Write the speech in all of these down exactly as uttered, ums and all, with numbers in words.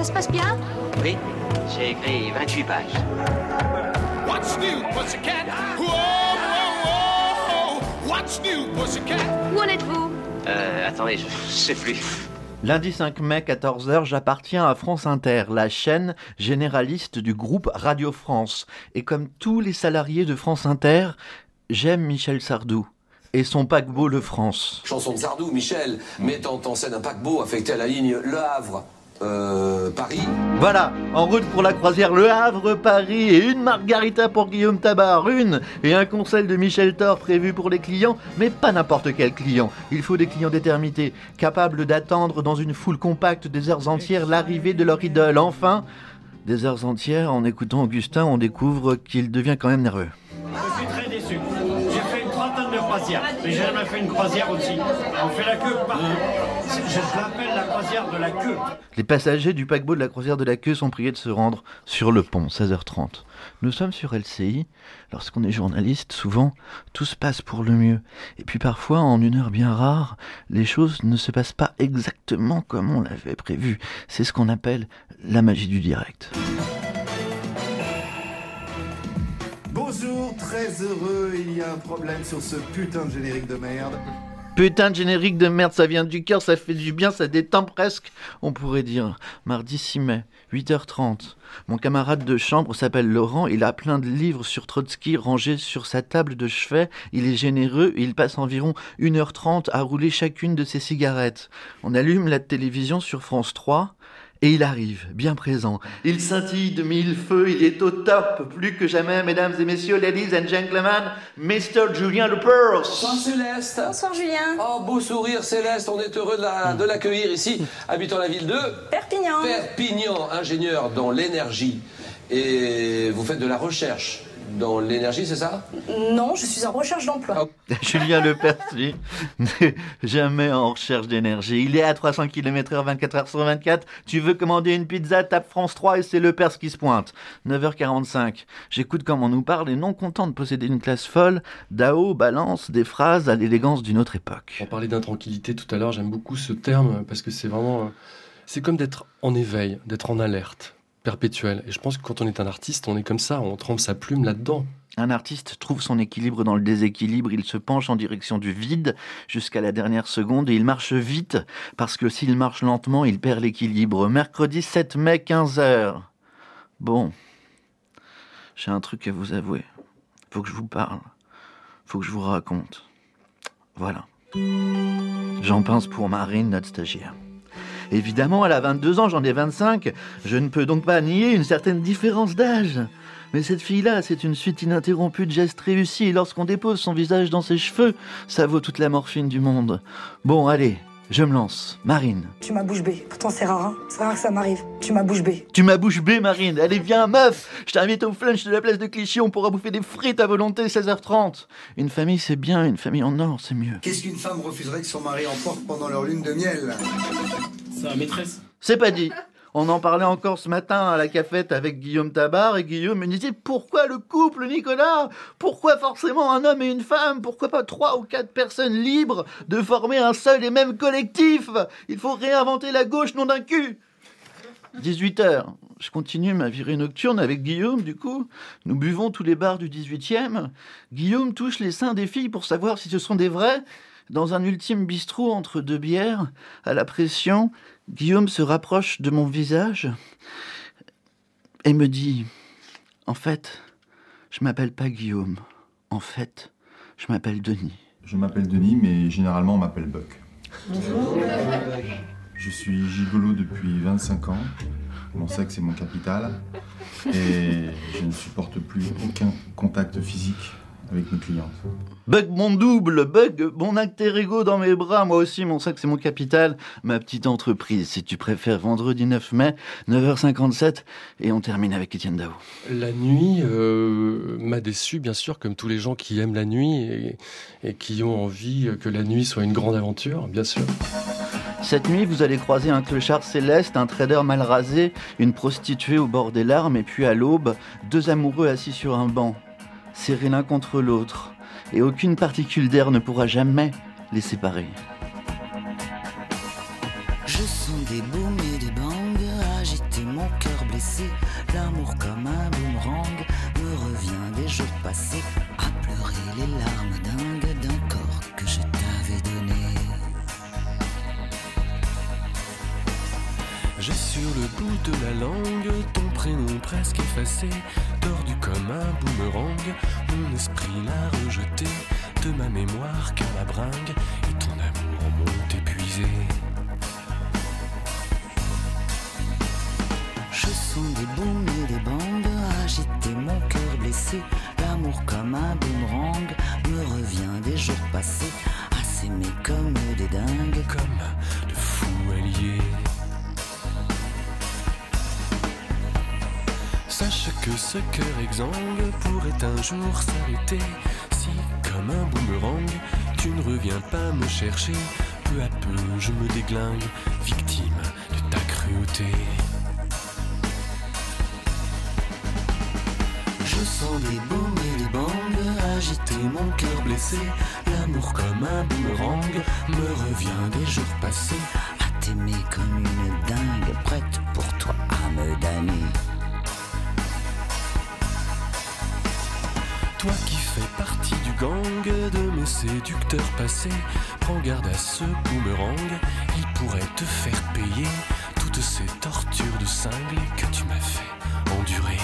se passe bien? Oui, j'ai écrit vingt-huit pages. What's new, pussycat? Whoa, whoa, whoa. What's new, pussycat? Où en êtes-vous? Euh, attendez, je sais plus. Lundi cinq mai, quatorze heures, j'appartiens à France Inter, la chaîne généraliste du groupe Radio France. Et comme tous les salariés de France Inter, j'aime Michel Sardou et son paquebot Le France. Chanson de Sardou, Michel, mettant en scène un paquebot affecté à la ligne Le Havre. Euh, Paris. Voilà, en route pour la croisière Le Havre, Paris, et une margarita pour Guillaume Tabar, une, et un conseil de Michel Thor prévu pour les clients, mais pas n'importe quel client. Il faut des clients d'éternité, capables d'attendre dans une foule compacte des heures entières l'arrivée de leur idole. Enfin, des heures entières, en écoutant Augustin, on découvre qu'il devient quand même nerveux. Je suis très déçu. J'ai fait une trentaine de croisières, mais j'ai jamais fait une croisière aussi. On fait la queue partout. Je l'appelle la croisière de la queue. Les passagers du paquebot de la croisière de la queue sont priés de se rendre sur le pont, seize heures trente. Nous sommes sur L C I. Lorsqu'on est journaliste, souvent, tout se passe pour le mieux. Et puis parfois, en une heure bien rare, les choses ne se passent pas exactement comme on l'avait prévu. C'est ce qu'on appelle la magie du direct. Bonjour, très heureux, il y a un problème sur ce putain de générique de merde. Putain de générique de merde, ça vient du cœur, ça fait du bien, ça détend presque, on pourrait dire. Mardi six mai, huit heures trente. Mon camarade de chambre s'appelle Laurent, il a plein de livres sur Trotsky rangés sur sa table de chevet. Il est généreux et il passe environ une heure trente à rouler chacune de ses cigarettes. On allume la télévision sur France trois. Et il arrive, bien présent. Il scintille de mille feux, il est au top, plus que jamais, mesdames et messieurs, ladies and gentlemen, mister Julien Lepers. Bonsoir Céleste. Bonsoir Julien. Oh, beau sourire Céleste, on est heureux de, la, de l'accueillir ici, habitant la ville de Perpignan. Perpignan, ingénieur dans l'énergie. Et vous faites de la recherche dans l'énergie, c'est ça? Non, je suis en recherche d'emploi. Oh. Julien Lepers, lui, n'est jamais en recherche d'énergie. Il est à trois cents kilomètres heure, vingt-quatre heures sur vingt-quatre. Tu veux commander une pizza, tape France trois et c'est Lepers qui se pointe. neuf heures quarante-cinq. J'écoute comment on nous parle et non content de posséder une classe folle, Dao balance des phrases à l'élégance d'une autre époque. On parlait d'intranquillité tout à l'heure, j'aime beaucoup ce terme parce que c'est vraiment... C'est comme d'être en éveil, d'être en alerte perpétuelle. Et je pense que quand on est un artiste, on est comme ça, on trempe sa plume là-dedans. Un artiste trouve son équilibre dans le déséquilibre, il se penche en direction du vide jusqu'à la dernière seconde et il marche vite parce que s'il marche lentement, il perd l'équilibre. Mercredi sept mai, quinze heures. Bon, j'ai un truc à vous avouer. Faut que je vous parle. Faut que je vous raconte. Voilà. J'en pince pour Marine, notre stagiaire. Évidemment, elle a vingt-deux ans, j'en ai vingt-cinq. Je ne peux donc pas nier une certaine différence d'âge. Mais cette fille-là, c'est une suite ininterrompue de gestes réussis. Et lorsqu'on dépose son visage dans ses cheveux, ça vaut toute la morphine du monde. Bon, allez, je me lance. Marine. Tu m'as bouche bée. Pourtant, c'est rare, hein. C'est rare que ça m'arrive. Tu m'as bouche bée. Tu m'as bouche bée, Marine. Allez, viens, meuf. Je t'invite au flunch de la place de Clichy. On pourra bouffer des frites à volonté, seize heures trente. Une famille, c'est bien. Une famille en or, c'est mieux. Qu'est-ce qu'une femme refuserait que son mari emporte pendant leur lune de miel? Sa maîtresse. C'est pas dit. On en parlait encore ce matin à la cafette avec Guillaume Tabar et Guillaume me disait « Pourquoi le couple, Nicolas? Pourquoi forcément un homme et une femme? Pourquoi pas trois ou quatre personnes libres de former un seul et même collectif? Il faut réinventer la gauche, nom d'un cul !» dix-huit heures. Je continue ma virée nocturne avec Guillaume, du coup. Nous buvons tous les bars du dix-huitième. Guillaume touche les seins des filles pour savoir si ce sont des vrais. Dans un ultime bistrot entre deux bières, à la pression, Guillaume se rapproche de mon visage et me dit « En fait, je m'appelle pas Guillaume. En fait, je m'appelle Denis. » Je m'appelle Denis, mais généralement on m'appelle Buck. Je suis gigolo depuis vingt-cinq ans. Mon sexe est mon capital. Et je ne supporte plus aucun contact physique avec mes clientes. Bug mon double, Bug mon alter ego dans mes bras, moi aussi mon sexe c'est mon capital, ma petite entreprise si tu préfères, vendredi neuf mai, neuf heures cinquante-sept, et on termine avec Étienne Dao. La nuit euh, m'a déçu bien sûr, comme tous les gens qui aiment la nuit et, et qui ont envie que la nuit soit une grande aventure, bien sûr. Cette nuit, vous allez croiser un clochard céleste, un trader mal rasé, une prostituée au bord des larmes, et puis à l'aube, deux amoureux assis sur un banc, serrés l'un contre l'autre, et aucune particule d'air ne pourra jamais les séparer. Je sens des booms et des bangs agiter mon cœur blessé. L'amour comme un boomerang me revient des jours passés, à pleurer les larmes dingues d'un corps que je t'avais donné. J'ai sur le bout de la langue ton prénom presque effacé, tordu comme un boomerang. Mon esprit l'a rejeté de ma mémoire car la bringue et ton amour m'ont épuisé. Je sens des booms et des bangs agiter mon cœur blessé. L'amour comme un boomerang me revient des jours passés, à s'aimer comme des dingues, comme de fous alliés. Sache que ce cœur exsangue pourrait un jour s'arrêter si, comme un boomerang, tu ne reviens pas me chercher. Peu à peu je me déglingue, victime de ta cruauté. Je sens des booms et des bangs agiter mon cœur blessé. L'amour comme un boomerang me revient des jours passés, à t'aimer comme une dingue, prête pour toi à me damner. Toi qui fais partie du gang de mes séducteurs passés, prends garde à ce boomerang, il pourrait te faire payer toutes ces tortures de cinglé que tu m'as fait endurer.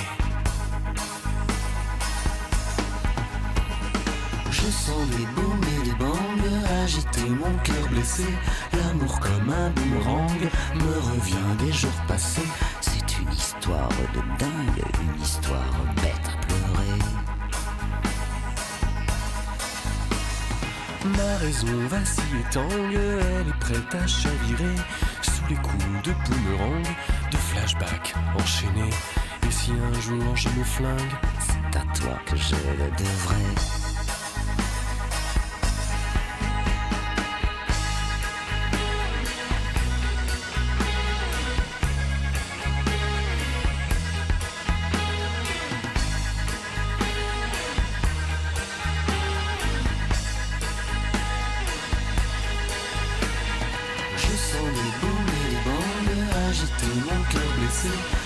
Je sens des booms et des bangs agiter mon cœur blessé. L'amour comme un boomerang me revient des jours passés. C'est une histoire de dingue, une histoire bête à pleurer. Ma raison vacille et tangue, elle est prête à chavirer sous les coups de boomerang, de flashback enchaînés. Et si un jour je me flingue, c'est à toi que je le devrais. Mon cœur blessé,